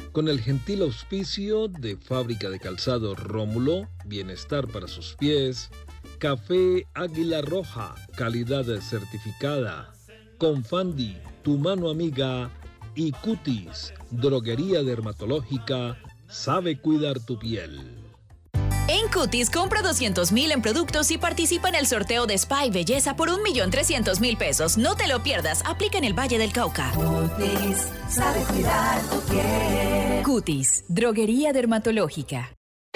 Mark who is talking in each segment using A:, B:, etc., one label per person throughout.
A: con el gentil auspicio de Fábrica de Calzado Rómulo, bienestar para sus pies, Café Águila Roja, calidad certificada, Confandi, tu mano amiga, y Cutis, droguería dermatológica, sabe cuidar tu piel.
B: En Cutis, compra 200,000 en productos y participa en el sorteo de Spa y Belleza por 1.300.000 pesos. No te lo pierdas, aplica en el Valle del Cauca.
C: Cutis, sabe cuidar tu piel.
B: Cutis, droguería dermatológica.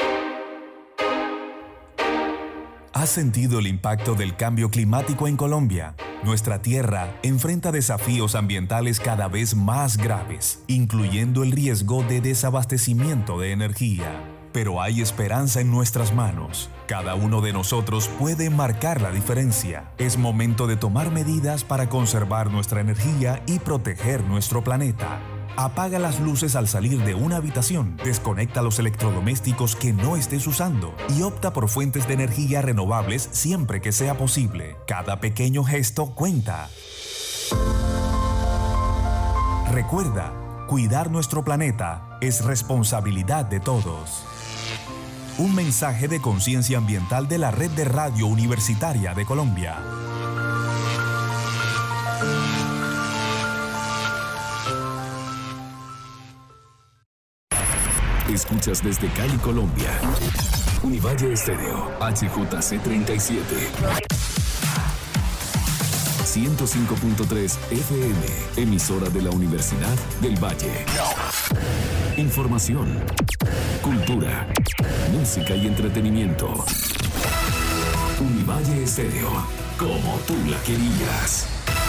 D: ¿Has sentido el impacto del cambio climático en Colombia? Nuestra tierra enfrenta desafíos ambientales cada vez más graves, incluyendo el riesgo de desabastecimiento de energía. Pero hay esperanza en nuestras manos. Cada uno de nosotros puede marcar la diferencia. Es momento de tomar medidas para conservar nuestra energía y proteger nuestro planeta. Apaga las luces al salir de una habitación, desconecta los electrodomésticos que no estés usando y opta por fuentes de energía renovables siempre que sea posible. Cada pequeño gesto cuenta. Recuerda, cuidar nuestro planeta es responsabilidad de todos. Un mensaje de conciencia ambiental de la Red de Radio Universitaria de Colombia.
E: Escuchas desde Cali, Colombia. Univalle Estéreo, HJC 37. 105.3 FM, emisora de la Universidad del Valle. Información, cultura, música y entretenimiento. Univalle Estéreo, como tú la querías.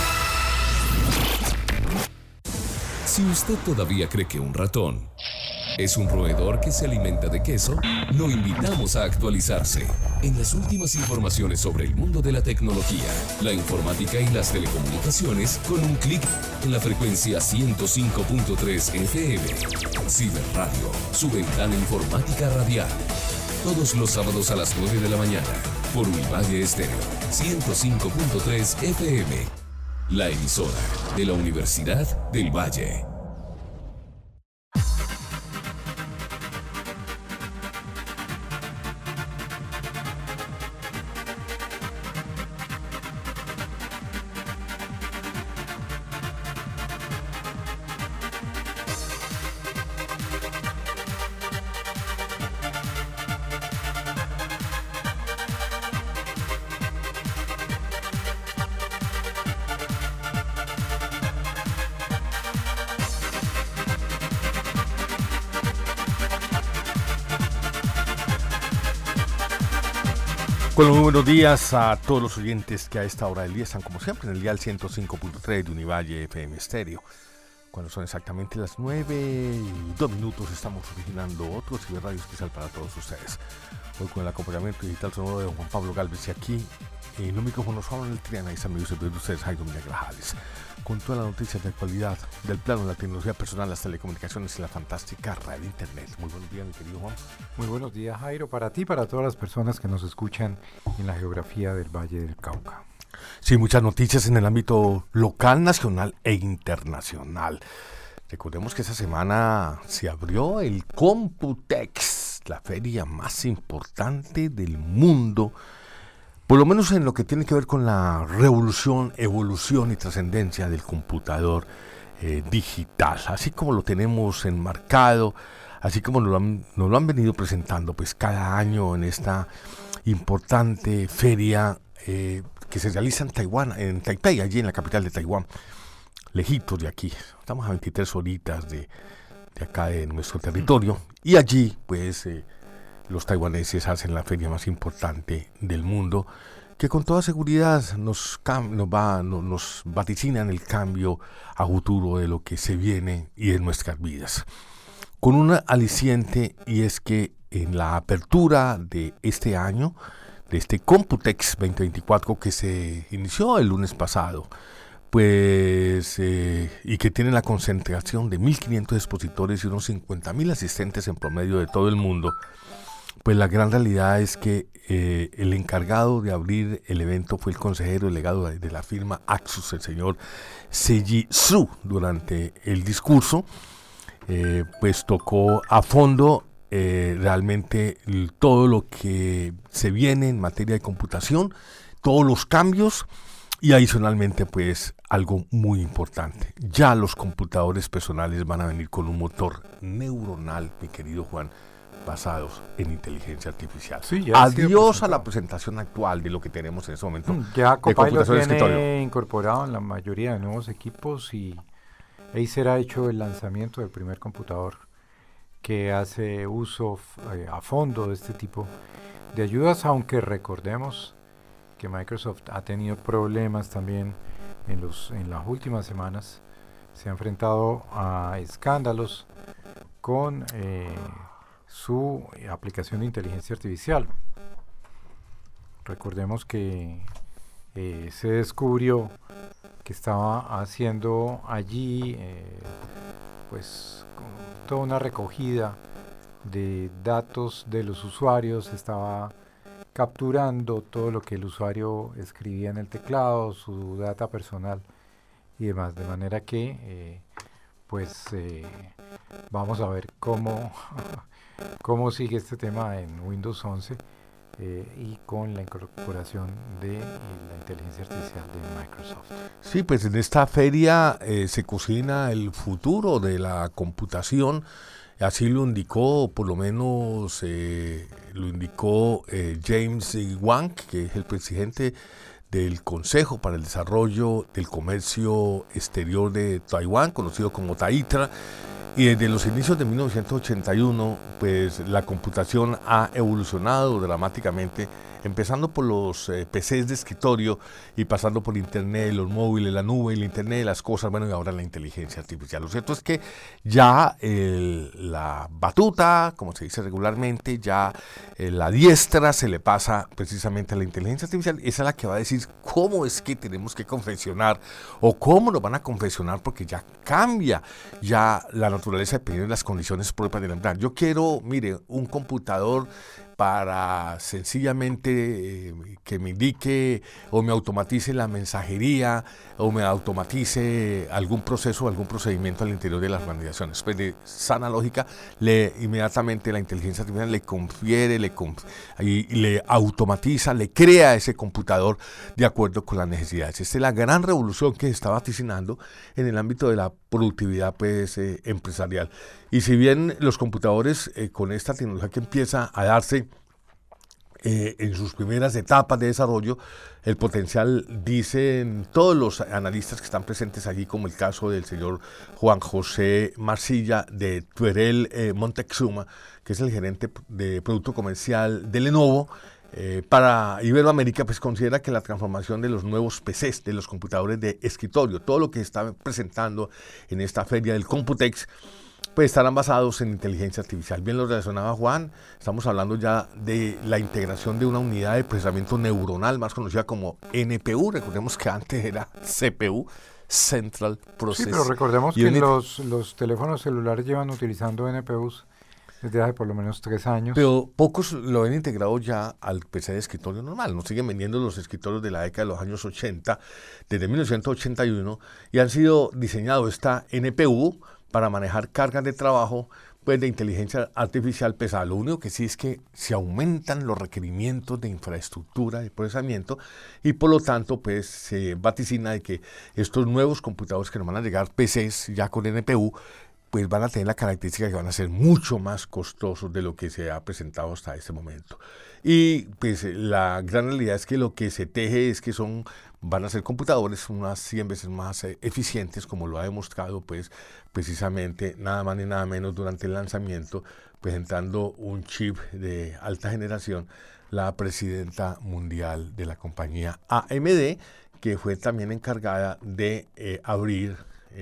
E: Si usted todavía cree que un ratón es un roedor que se alimenta de queso, lo invitamos a actualizarse en las últimas informaciones sobre el mundo de la tecnología, la informática y las telecomunicaciones con un clic en la frecuencia 105.3 FM. Ciberradio, su ventana informática radial. Todos los sábados a las 9 de la mañana por Univalle Estéreo 105.3 FM. La emisora de la Universidad del Valle.
F: Bueno, muy buenos días a todos los oyentes que a esta hora del día están como siempre en el dial 105.3 de Univalle FM Estéreo. Cuando son exactamente las 9:02 estamos originando otro ciberradio especial para todos ustedes. Hoy con el acompañamiento digital sonoro de Juan Pablo Galvez y aquí en los micrófonos Juan el Triana y amigos de ustedes Jairo Mina Grajales. Con todas las noticias de actualidad del plano de la tecnología personal, las telecomunicaciones y la fantástica radio internet. Muy buenos días, mi querido Juan.
G: Muy buenos días, Jairo, para ti y para todas las personas que nos escuchan en la geografía del Valle del Cauca.
F: Sí, muchas noticias en el ámbito local, nacional e internacional. Recordemos que esta semana se abrió el Computex, la feria más importante del mundo, por lo menos en lo que tiene que ver con la revolución, evolución y trascendencia del computador digital, así como lo tenemos enmarcado, así como nos lo han venido presentando pues cada año en esta importante feria que se realiza en Taiwán, en Taipei, allí en la capital de Taiwán, lejitos de aquí. Estamos a 23 horitas de acá de nuestro territorio y allí pues los taiwaneses hacen la feria más importante del mundo, que con toda seguridad nos vaticinan el cambio a futuro de lo que se viene y de nuestras vidas. Con un aliciente, y es que en la apertura de este año, de este Computex 2024 que se inició el lunes pasado, pues y que tiene la concentración de 1.500 expositores y unos 50.000 asistentes en promedio de todo el mundo, pues la gran realidad es que el encargado de abrir el evento fue el consejero delegado de la firma Axus, el señor Seiji Su, durante el discurso. pues tocó a fondo realmente todo lo que se viene en materia de computación, todos los cambios y adicionalmente pues algo muy importante. Ya los computadores personales van a venir con un motor neuronal, mi querido Juan, basados en inteligencia artificial.
G: Sí,
F: adiós a la presentación actual de lo que tenemos en ese momento.
G: Ya Copilot
F: de
G: tiene incorporado en la mayoría de nuevos equipos y Acer ha hecho el lanzamiento del primer computador que hace uso a fondo de este tipo de ayudas, aunque recordemos que Microsoft ha tenido problemas también en las últimas semanas. Se ha enfrentado a escándalos con su aplicación de inteligencia artificial. Recordemos que se descubrió que estaba haciendo allí pues toda una recogida de datos de los usuarios, estaba capturando todo lo que el usuario escribía en el teclado, su data personal y demás, de manera que vamos a ver cómo sigue este tema en Windows 11 y con la incorporación de la inteligencia artificial de Microsoft.
F: Sí, pues en esta feria se cocina el futuro de la computación, así lo indicó, por lo menos lo indicó James Wang, que es el presidente del Consejo para el Desarrollo del Comercio Exterior de Taiwán, conocido como TAITRA. Y desde los inicios de 1981, pues la computación ha evolucionado dramáticamente, empezando por los PCs de escritorio y pasando por Internet, los móviles, la nube, el Internet de las cosas, bueno, y ahora la inteligencia artificial. Lo cierto es que ya la batuta, como se dice regularmente, ya la diestra se le pasa precisamente a la inteligencia artificial. Esa es la que va a decir cómo es que tenemos que confeccionar o cómo nos van a confeccionar, porque ya cambia ya la naturaleza dependiendo de las condiciones propias del empleado. Yo quiero, mire, un computador para sencillamente que me indique o me automatice la mensajería o me automatice algún proceso o algún procedimiento al interior de las organizaciones. Pues de sana lógica, inmediatamente la inteligencia artificial le confiere, le automatiza, le crea ese computador de acuerdo con las necesidades. Esta es la gran revolución que se está vaticinando en el ámbito de la productividad pues, empresarial. Y si bien los computadores con esta tecnología que empieza a darse en sus primeras etapas de desarrollo, el potencial, dicen todos los analistas que están presentes allí, como el caso del señor Juan José Marcilla de Tuerel Montezuma, que es el gerente de producto comercial de Lenovo, para Iberoamérica, pues considera que la transformación de los nuevos PCs, de los computadores de escritorio, todo lo que está presentando en esta feria del Computex, pues estarán basados en inteligencia artificial. Bien lo relacionaba Juan, estamos hablando ya de la integración de una unidad de procesamiento neuronal, más conocida como NPU, recordemos que antes era CPU, Central Process.
G: Sí, pero recordemos que los teléfonos celulares llevan utilizando NPUs desde hace por lo menos 3 años.
F: Pero pocos lo han integrado ya al PC de escritorio normal. Nos siguen vendiendo los escritorios de la década de los años 80, desde 1981, y han sido diseñados esta NPU para manejar cargas de trabajo pues, de inteligencia artificial pesada. Lo único que sí es que se aumentan los requerimientos de infraestructura de procesamiento y por lo tanto pues, se vaticina de que estos nuevos computadores que nos van a llegar, PCs ya con NPU, pues van a tener la característica que van a ser mucho más costosos de lo que se ha presentado hasta este momento. Y pues la gran realidad es que lo que se teje es que van a ser computadores unas 100 veces más eficientes, como lo ha demostrado pues precisamente nada más ni nada menos durante el lanzamiento, presentando un chip de alta generación, la presidenta mundial de la compañía AMD, que fue también encargada de abrir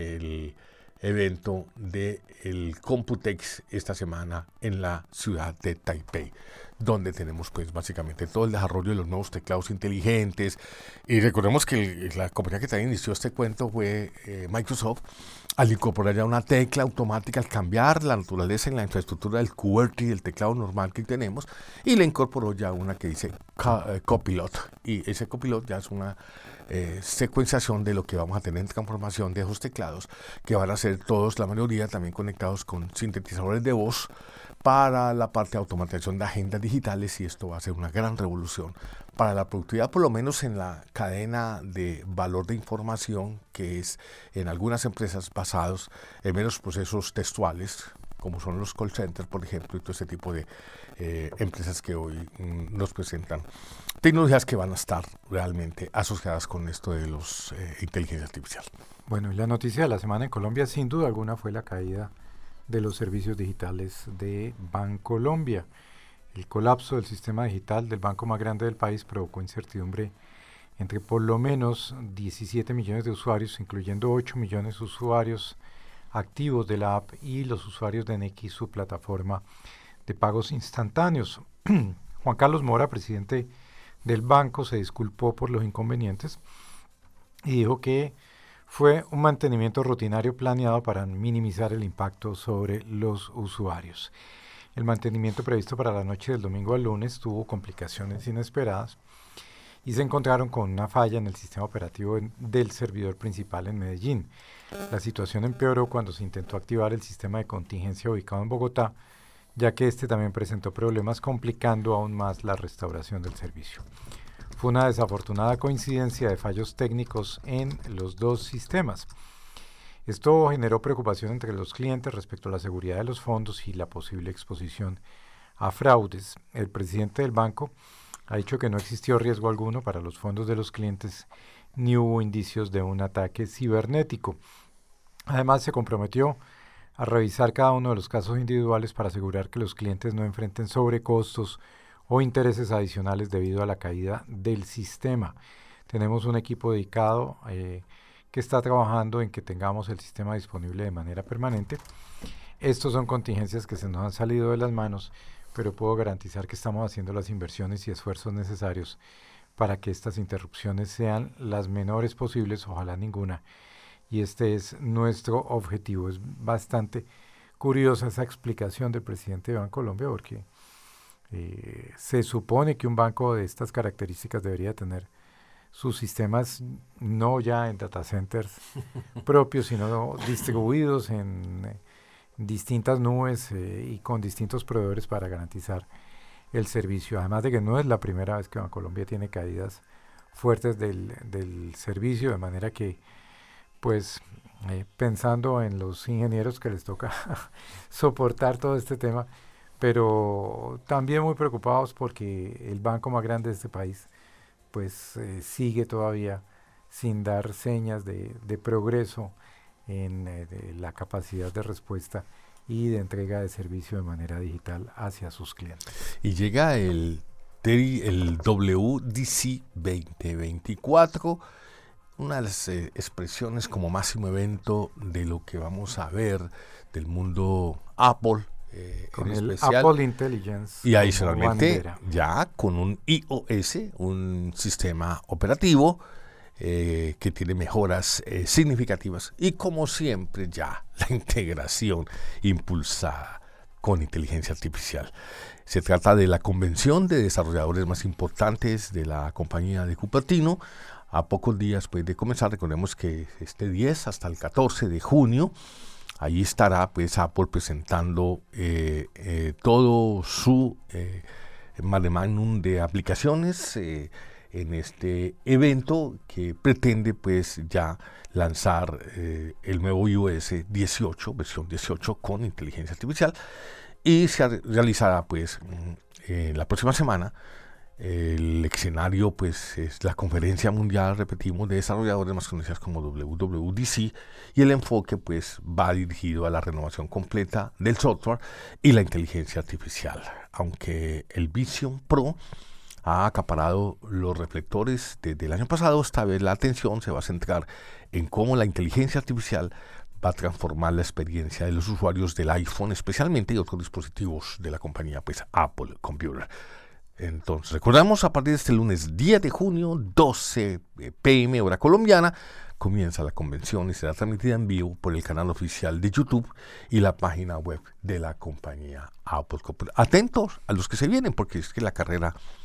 F: el evento del Computex esta semana en la ciudad de Taipei, donde tenemos pues básicamente todo el desarrollo de los nuevos teclados inteligentes. Y recordemos que la compañía que también inició este cuento fue Microsoft, al incorporar ya una tecla automática, al cambiar la naturaleza en la infraestructura del QWERTY, del teclado normal que tenemos, y le incorporó ya una que dice Copilot, y ese Copilot ya es una secuenciación de lo que vamos a tener en transformación de esos teclados, que van a ser todos, la mayoría también conectados con sintetizadores de voz para la parte de automatización de agendas digitales, y esto va a ser una gran revolución para la productividad, por lo menos en la cadena de valor de información, que es en algunas empresas basados en menos procesos textuales, como son los call centers, por ejemplo, y todo ese tipo de empresas que hoy nos presentan tecnologías que van a estar realmente asociadas con esto de los inteligencia artificial.
G: Bueno, y la noticia de la semana en Colombia, sin duda alguna, fue la caída de los servicios digitales de Bancolombia. El colapso del sistema digital del banco más grande del país provocó incertidumbre entre por lo menos 17 millones de usuarios, incluyendo 8 millones de usuarios activos de la app y los usuarios de Nequi, su plataforma de pagos instantáneos. Juan Carlos Mora, presidente del banco, se disculpó por los inconvenientes y dijo que fue un mantenimiento rutinario planeado para minimizar el impacto sobre los usuarios. El mantenimiento previsto para la noche del domingo al lunes tuvo complicaciones inesperadas y se encontraron con una falla en el sistema operativo del servidor principal en Medellín. La situación empeoró cuando se intentó activar el sistema de contingencia ubicado en Bogotá, ya que este también presentó problemas, complicando aún más la restauración del servicio. Fue una desafortunada coincidencia de fallos técnicos en los dos sistemas. Esto generó preocupación entre los clientes respecto a la seguridad de los fondos y la posible exposición a fraudes. El presidente del banco ha dicho que no existió riesgo alguno para los fondos de los clientes ni hubo indicios de un ataque cibernético. Además, se comprometió a revisar cada uno de los casos individuales para asegurar que los clientes no enfrenten sobrecostos o intereses adicionales debido a la caída del sistema. Tenemos un equipo dedicado que está trabajando en que tengamos el sistema disponible de manera permanente. Estos son contingencias que se nos han salido de las manos, pero puedo garantizar que estamos haciendo las inversiones y esfuerzos necesarios para que estas interrupciones sean las menores posibles, ojalá ninguna. Y este es nuestro objetivo. Es bastante curiosa esa explicación del presidente de Bancolombia, porque se supone que un banco de estas características debería tener sus sistemas no ya en data centers propios, sino distribuidos en distintas nubes y con distintos proveedores para garantizar el servicio. Además de que no es la primera vez que Bancolombia tiene caídas fuertes del servicio, de manera que pues pensando en los ingenieros que les toca soportar todo este tema, pero también muy preocupados porque el banco más grande de este país pues sigue todavía sin dar señas de progreso en la capacidad de respuesta y de entrega de servicio de manera digital hacia sus clientes.
F: Y llega el WDC 2024, una de las expresiones como máximo evento de lo que vamos a ver del mundo Apple,
G: con
F: en
G: el
F: especial,
G: Apple Intelligence
F: y adicionalmente
G: bandera.
F: ya con un iOS, un sistema operativo que tiene mejoras significativas, y como siempre ya la integración impulsada con inteligencia artificial. Se trata de la convención de desarrolladores más importantes de la compañía de Cupertino. A pocos días pues, de comenzar, recordemos que este 10 hasta el 14 de junio, ahí estará pues Apple presentando todo su mare magnum de aplicaciones en este evento que pretende pues ya lanzar el nuevo iOS 18, versión 18 con inteligencia artificial, y se realizará pues la próxima semana. El escenario pues es la conferencia mundial, repetimos, de desarrolladores más conocidas como WWDC, y el enfoque pues va dirigido a la renovación completa del software y la inteligencia artificial. Aunque el Vision Pro ha acaparado los reflectores desde el año pasado, esta vez la atención se va a centrar en cómo la inteligencia artificial va a transformar la experiencia de los usuarios del iPhone especialmente, y otros dispositivos de la compañía pues Apple Computer. Entonces, recordamos, a partir de este lunes 10 de junio, 12 p.m. hora colombiana, comienza la convención y será transmitida en vivo por el canal oficial de YouTube y la página web de la compañía Apple. Atentos a los que se vienen, porque es que la carrera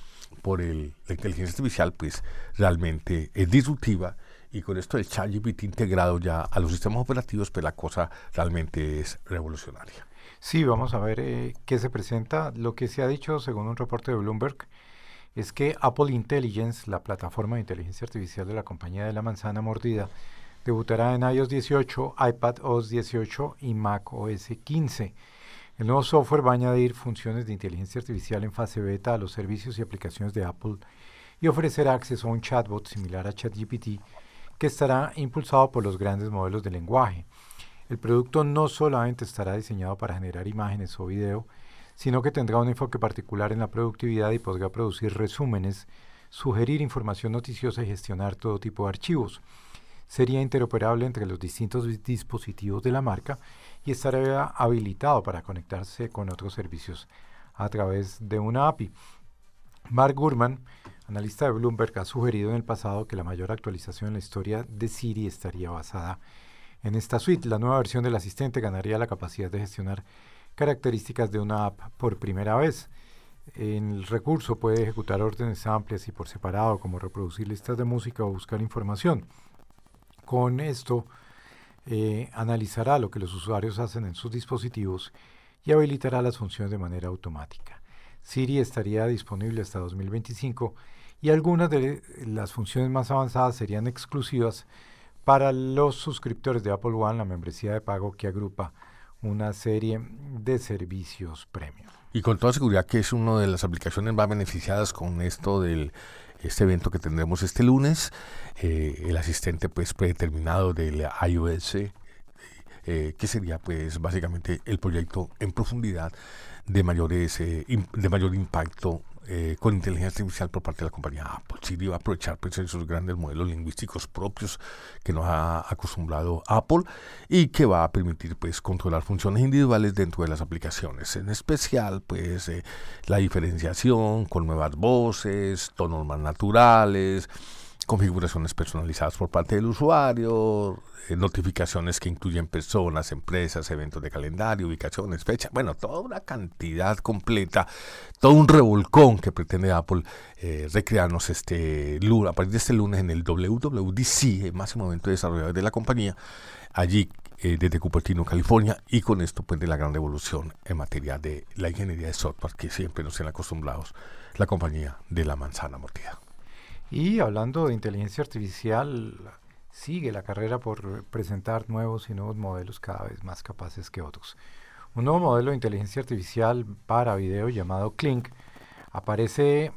F: por la inteligencia artificial, pues realmente es disruptiva, y con esto del ChatGPT integrado ya a los sistemas operativos, pues la cosa realmente es revolucionaria.
G: Sí, vamos a ver qué se presenta. Lo que se ha dicho, según un reporte de Bloomberg, es que Apple Intelligence, la plataforma de inteligencia artificial de la compañía de la manzana mordida, debutará en iOS 18, iPadOS 18 y macOS 15. El nuevo software va a añadir funciones de inteligencia artificial en fase beta a los servicios y aplicaciones de Apple y ofrecerá acceso a un chatbot similar a ChatGPT que estará impulsado por los grandes modelos de lenguaje. El producto no solamente estará diseñado para generar imágenes o video, sino que tendrá un enfoque particular en la productividad y podrá producir resúmenes, sugerir información noticiosa y gestionar todo tipo de archivos. Sería interoperable entre los distintos dispositivos de la marca y estará habilitado para conectarse con otros servicios a través de una API. Mark Gurman, analista de Bloomberg, ha sugerido en el pasado que la mayor actualización en la historia de Siri estaría basada en esta suite. La nueva versión del asistente ganaría la capacidad de gestionar características de una app por primera vez. El recurso puede ejecutar órdenes amplias y por separado, como reproducir listas de música o buscar información. Con esto, analizará lo que los usuarios hacen en sus dispositivos y habilitará las funciones de manera automática. Siri estaría disponible hasta 2025 y algunas de las funciones más avanzadas serían exclusivas para los suscriptores de Apple One, la membresía de pago que agrupa una serie de servicios premium.
F: Y con toda seguridad que es una de las aplicaciones más beneficiadas con esto del este evento que tendremos este lunes, el asistente pues predeterminado del iOS, que sería pues básicamente el proyecto en profundidad de mayor impacto con inteligencia artificial por parte de la compañía Apple. Siri va a aprovechar pues esos grandes modelos lingüísticos propios que nos ha acostumbrado Apple y que va a permitir pues controlar funciones individuales dentro de las aplicaciones, en especial pues la diferenciación con nuevas voces, tonos más naturales, configuraciones personalizadas por parte del usuario, notificaciones que incluyen personas, empresas, eventos de calendario, ubicaciones, fechas, bueno, toda una cantidad completa, todo un revolcón que pretende Apple recrearnos a partir de este lunes en el WWDC, el máximo evento de desarrolladores de la compañía, allí desde Cupertino, California, y con esto pues de la gran revolución en materia de la ingeniería de software que siempre nos tienen acostumbrados la compañía de la manzana mordida.
G: Y hablando de inteligencia artificial, sigue la carrera por presentar nuevos y nuevos modelos cada vez más capaces que otros. Un nuevo modelo de inteligencia artificial para video llamado Kling aparece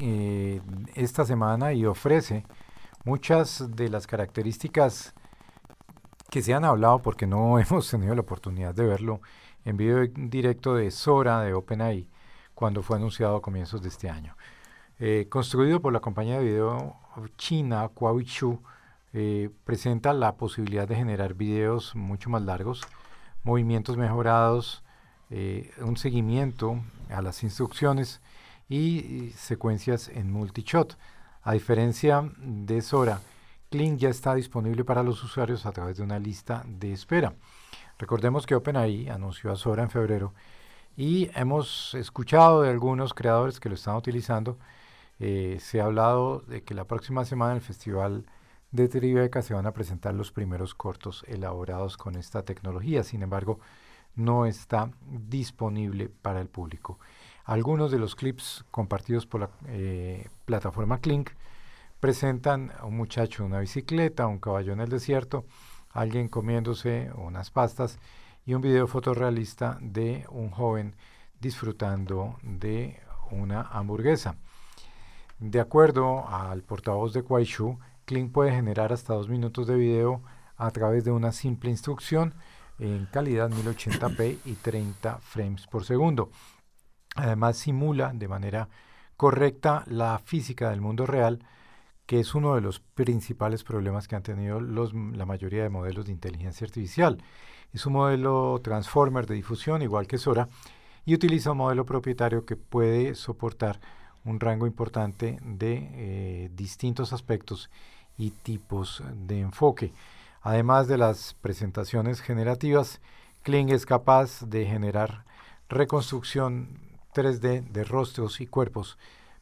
G: esta semana y ofrece muchas de las características que se han hablado, porque no hemos tenido la oportunidad de verlo en video directo, de Sora de OpenAI cuando fue anunciado a comienzos de este año. Construido por la compañía de video china Kuaishou, presenta la posibilidad de generar videos mucho más largos, movimientos mejorados, un seguimiento a las instrucciones y secuencias en multishot. A diferencia de Sora, Kling ya está disponible para los usuarios a través de una lista de espera. Recordemos que OpenAI anunció a Sora en febrero y hemos escuchado de algunos creadores que lo están utilizando. Se ha hablado de que la próxima semana en el Festival de Tribeca se van a presentar los primeros cortos elaborados con esta tecnología. Sin embargo, no está disponible para el público. Algunos de los clips compartidos por la plataforma Kling presentan a un muchacho en una bicicleta, un caballo en el desierto, alguien comiéndose unas pastas y un video fotorrealista de un joven disfrutando de una hamburguesa. De acuerdo al portavoz de Kuaishou, Kling puede generar hasta 2 minutos de video a través de una simple instrucción en calidad 1080p y 30 frames por segundo. Además, simula de manera correcta la física del mundo real, que es uno de los principales problemas que han tenido la mayoría de modelos de inteligencia artificial. Es un modelo transformer de difusión, igual que Sora, y utiliza un modelo propietario que puede soportar un rango importante de distintos aspectos y tipos de enfoque. Además de las presentaciones generativas, Kling es capaz de generar reconstrucción 3D de rostros y cuerpos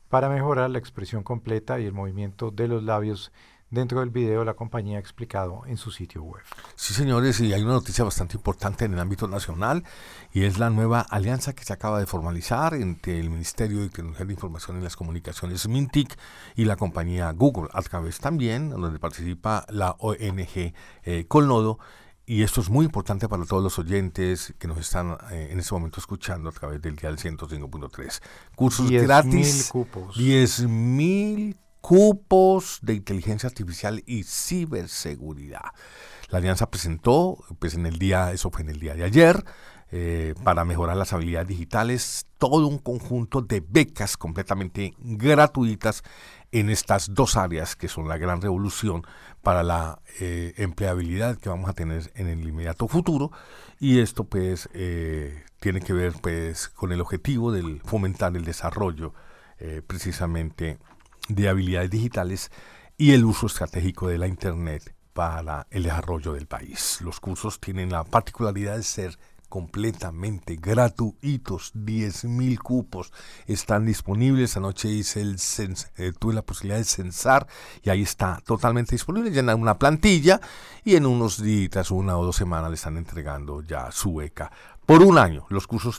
G: para mejorar la expresión completa y el movimiento de los labios dentro del video, la compañía ha explicado en su sitio web.
F: Sí, señores, y hay una noticia bastante importante en el ámbito nacional, y es la nueva alianza que se acaba de formalizar entre el Ministerio de Tecnología de Información y las Comunicaciones, MINTIC, y la compañía Google, a través también, donde participa la ONG Colnodo. Y esto es muy importante para todos los oyentes que nos están en este momento escuchando a través del dial 105.3. Cursos gratis, 10.000 cupos de inteligencia artificial y ciberseguridad. La alianza presentó, pues en el día de ayer, para mejorar las habilidades digitales, todo un conjunto de becas completamente gratuitas en estas dos áreas que son la gran revolución para la empleabilidad que vamos a tener en el inmediato futuro. Y esto pues tiene que ver pues con el objetivo de fomentar el desarrollo precisamente de habilidades digitales y el uso estratégico de la Internet para el desarrollo del país. Los cursos tienen la particularidad de ser completamente gratuitos. 10.000 cupos están disponibles. Anoche tuve la posibilidad de censar y ahí está totalmente disponible. Llenan una plantilla y en unos días, 1 o 2 semanas, le están entregando ya su beca por un año. Los cursos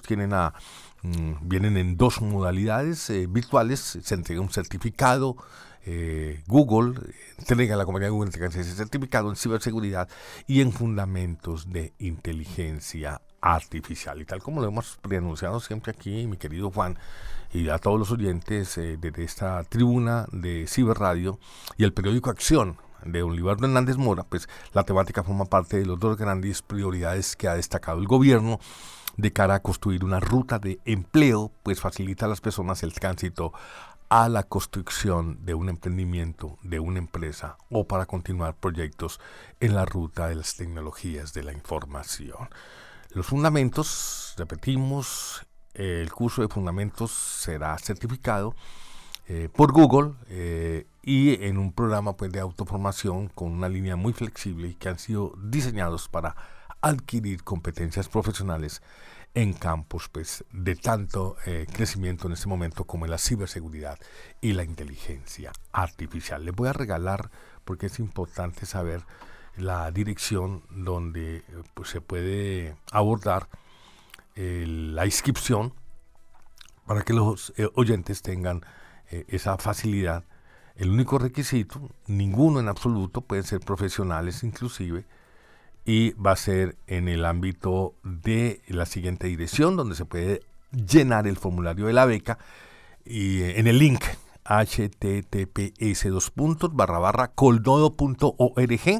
F: vienen en 2 modalidades virtuales. Se entrega un certificado. Google entrega, la compañía Google entrega ese certificado en ciberseguridad y en fundamentos de inteligencia artificial. Y tal como lo hemos preanunciado siempre aquí, mi querido Juan, y a todos los oyentes de esta tribuna de Ciberradio y el periódico Acción de don Libardo Hernández Mora, pues la temática forma parte de los 2 grandes prioridades que ha destacado el gobierno de cara a construir una ruta de empleo, pues facilita a las personas el tránsito a la construcción de un emprendimiento, de una empresa, o para continuar proyectos en la ruta de las tecnologías de la información. Los fundamentos, repetimos, el curso de fundamentos será certificado por Google y en un programa pues, de autoformación con una línea muy flexible y que han sido diseñados para adquirir competencias profesionales en campos pues, de tanto crecimiento en este momento como en la ciberseguridad y la inteligencia artificial. Les voy a regalar, porque es importante saber la dirección donde pues, se puede abordar la inscripción para que los oyentes tengan esa facilidad. El único requisito, ninguno en absoluto, pueden ser profesionales inclusive, y va a ser en el ámbito de la siguiente dirección, donde se puede llenar el formulario de la beca, y en el link https://colnodo.org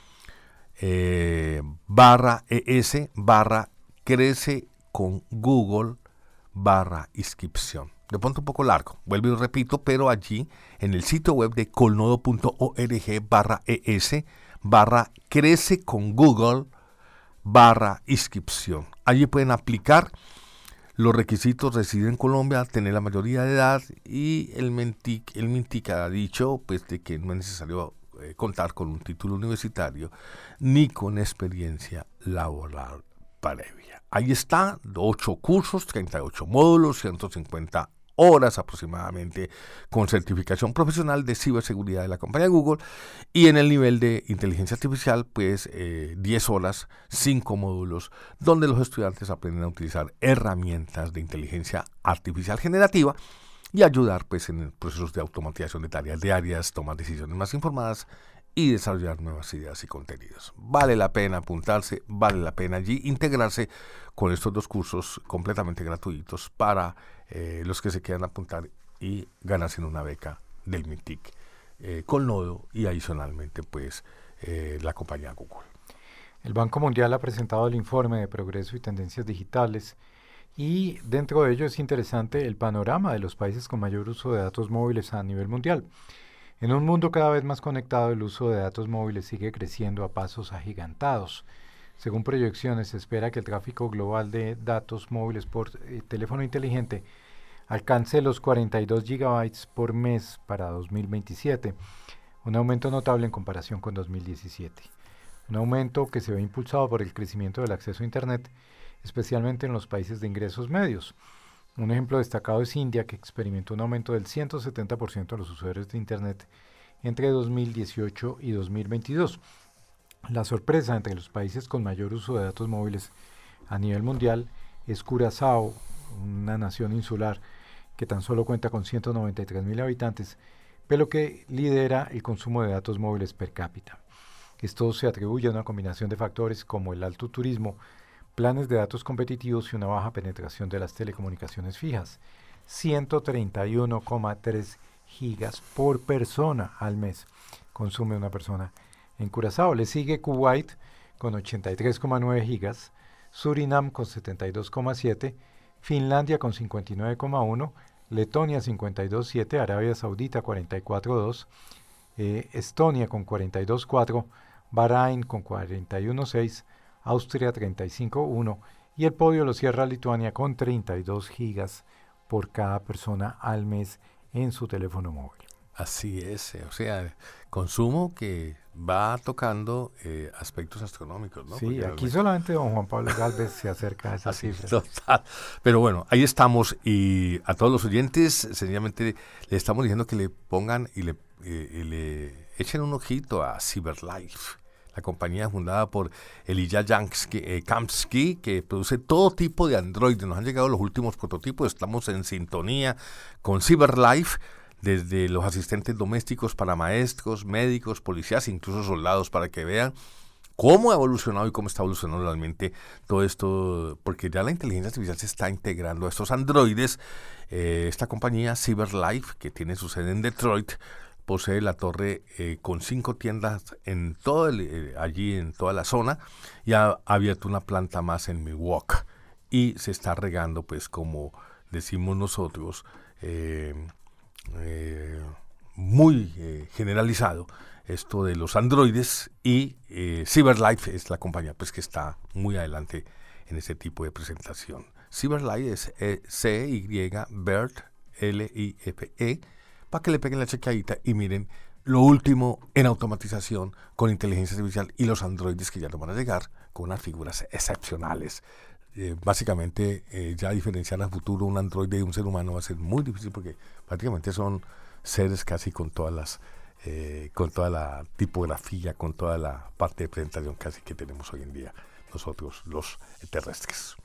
F: /es/crece con Google /inscripción. De pronto un poco largo, vuelvo y repito, pero allí en el sitio web de colnodo.org /es/crece con Google /inscripción. Allí pueden aplicar. Los requisitos: residir en Colombia, tener la mayoría de edad, y el MINTIC ha dicho pues, de que no es necesario contar con un título universitario ni con experiencia laboral previa. Ahí está, 8 cursos, 38 módulos, 150 horas aproximadamente con certificación profesional de ciberseguridad de la compañía Google, y en el nivel de inteligencia artificial pues 10 horas, 5 módulos donde los estudiantes aprenden a utilizar herramientas de inteligencia artificial generativa y ayudar pues en procesos de automatización de tareas diarias, tomar decisiones más informadas y desarrollar nuevas ideas y contenidos. Vale la pena apuntarse, vale la pena allí integrarse con estos 2 cursos completamente gratuitos para los que se quieran apuntar y ganarse una beca del MINTIC, Colnodo y adicionalmente pues la compañía Google.
G: El Banco Mundial ha presentado el informe de progreso y tendencias digitales, y dentro de ello es interesante el panorama de los países con mayor uso de datos móviles a nivel mundial. En un mundo cada vez más conectado, el uso de datos móviles sigue creciendo a pasos agigantados. Según proyecciones, se espera que el tráfico global de datos móviles por teléfono inteligente alcance los 42 gigabytes por mes para 2027, un aumento notable en comparación con 2017. Un aumento que se ve impulsado por el crecimiento del acceso a Internet, especialmente en los países de ingresos medios. Un ejemplo destacado es India, que experimentó un aumento del 170% de los usuarios de Internet entre 2018 y 2022. La sorpresa entre los países con mayor uso de datos móviles a nivel mundial es Curazao, una nación insular que tan solo cuenta con 193.000 habitantes, pero que lidera el consumo de datos móviles per cápita. Esto se atribuye a una combinación de factores como el alto turismo, planes de datos competitivos y una baja penetración de las telecomunicaciones fijas. 131,3 gigas por persona al mes consume una persona en Curazao. Le sigue Kuwait con 83,9 gigas, Surinam con 72,7, Finlandia con 59,1, Letonia 52,7, Arabia Saudita 44,2, Estonia con 42,4, Bahrein con 41,6, Austria 35,1 y el podio lo cierra Lituania con 32 gigas por cada persona al mes en su teléfono móvil.
F: Así es, o sea, consumo que va tocando aspectos astronómicos, ¿no?
G: Sí,
F: porque
G: aquí solamente don Juan Pablo Gálvez se acerca a esas cifras.
F: Total. Pero bueno, ahí estamos y a todos los oyentes sencillamente le estamos diciendo que le pongan y le echen un ojito a CyberLife, la compañía fundada por Ilya Kamsky, que produce todo tipo de Android. Nos han llegado los últimos prototipos, estamos en sintonía con CyberLife, desde los asistentes domésticos para maestros, médicos, policías, incluso soldados, para que vean cómo ha evolucionado y cómo está evolucionando realmente todo esto, porque ya la inteligencia artificial se está integrando a estos androides. Esta compañía CyberLife, que tiene su sede en Detroit, posee la torre con 5 tiendas en todo allí en toda la zona, y ha abierto una planta más en Milwaukee y se está regando, pues como decimos nosotros, muy generalizado esto de los androides, y CyberLife es la compañía pues que está muy adelante en este tipo de presentación. CyberLife es CYBERT, para que le peguen la chequeadita y miren lo último en automatización con inteligencia artificial y los androides que ya nos van a llegar con unas figuras excepcionales. Básicamente ya diferenciar a futuro un androide de un ser humano va a ser muy difícil, porque prácticamente son seres casi con todas las con toda la tipografía, con toda la parte de presentación casi que tenemos hoy en día nosotros los terrestres.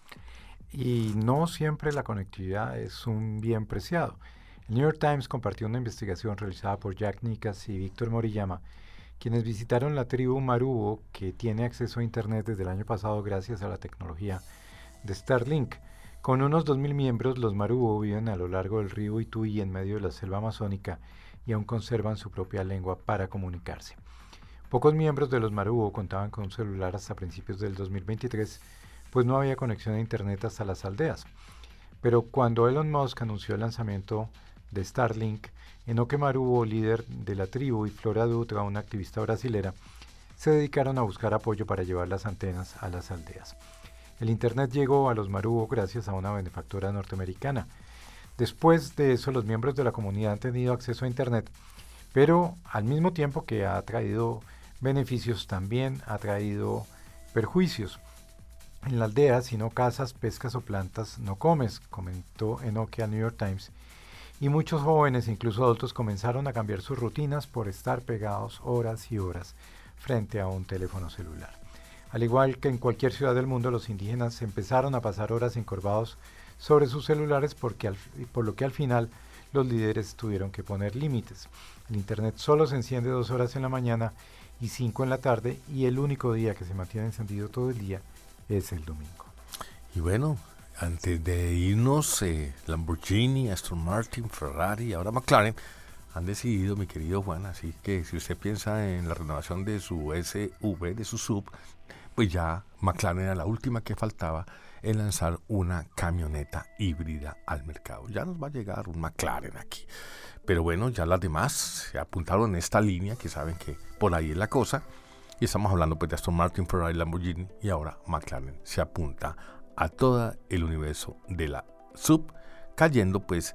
G: Y no siempre la conectividad es un bien preciado. El New York Times compartió una investigación realizada por Jack Nicas y Víctor Moriyama, quienes visitaron la tribu Marubo, que tiene acceso a Internet desde el año pasado gracias a la tecnología de Starlink. Con unos 2.000 miembros, los Marubo viven a lo largo del río Ituí en medio de la selva amazónica y aún conservan su propia lengua para comunicarse. Pocos miembros de los Marubo contaban con un celular hasta principios del 2023, pues no había conexión a Internet hasta las aldeas. Pero cuando Elon Musk anunció el lanzamiento de Starlink, Enoque Marubo, líder de la tribu, y Flora Dutra, una activista brasilera, se dedicaron a buscar apoyo para llevar las antenas a las aldeas. El Internet llegó a los Marubo gracias a una benefactora norteamericana. Después de eso, los miembros de la comunidad han tenido acceso a Internet, pero al mismo tiempo que ha traído beneficios, también ha traído perjuicios. En la aldea, si no cazas, pescas o plantas, no comes, comentó Enoque al New York Times. Y muchos jóvenes, incluso adultos, comenzaron a cambiar sus rutinas por estar pegados horas y horas frente a un teléfono celular. Al igual que en cualquier ciudad del mundo, los indígenas empezaron a pasar horas encorvados sobre sus celulares, por lo que al final los líderes tuvieron que poner límites. El Internet solo se enciende 2 horas en la mañana y 5 en la tarde, y el único día que se mantiene encendido todo el día es el domingo.
F: Y bueno, antes de irnos, Lamborghini, Aston Martin, Ferrari y ahora McLaren han decidido, mi querido Juan, así que si usted piensa en la renovación de su SV, de su SUV, pues ya McLaren era la última que faltaba en lanzar una camioneta híbrida al mercado. Ya nos va a llegar un McLaren aquí. Pero bueno, ya las demás se apuntaron en esta línea, que saben que por ahí es la cosa. Y estamos hablando pues de Aston Martin, Ferrari, Lamborghini, y ahora McLaren se apunta a todo el universo de la SUV, cayendo pues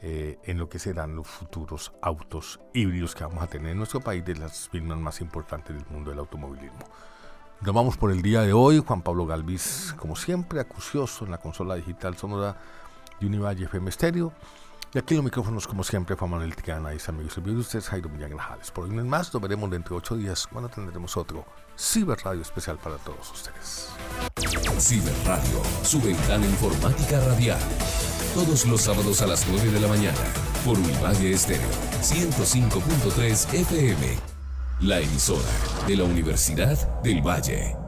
F: en lo que serán los futuros autos híbridos que vamos a tener en nuestro país, de las firmas más importantes del mundo del automovilismo. Nos vamos por el día de hoy. Juan Pablo Gálvez, como siempre, acucioso en la consola digital sonora, de Univalle FM Estéreo. Y aquí los micrófonos, como siempre, Juan Manuel Ticana y amigos de ustedes, Jairo Millán Grajales. Por hoy no es más, nos veremos dentro de 8 días cuando tendremos otro Ciberradio especial para todos ustedes.
E: Ciberradio, su ventana informática radial. Todos los sábados a las 9 de la mañana, por Univalle Estéreo, 105.3 FM. La emisora de la Universidad del Valle.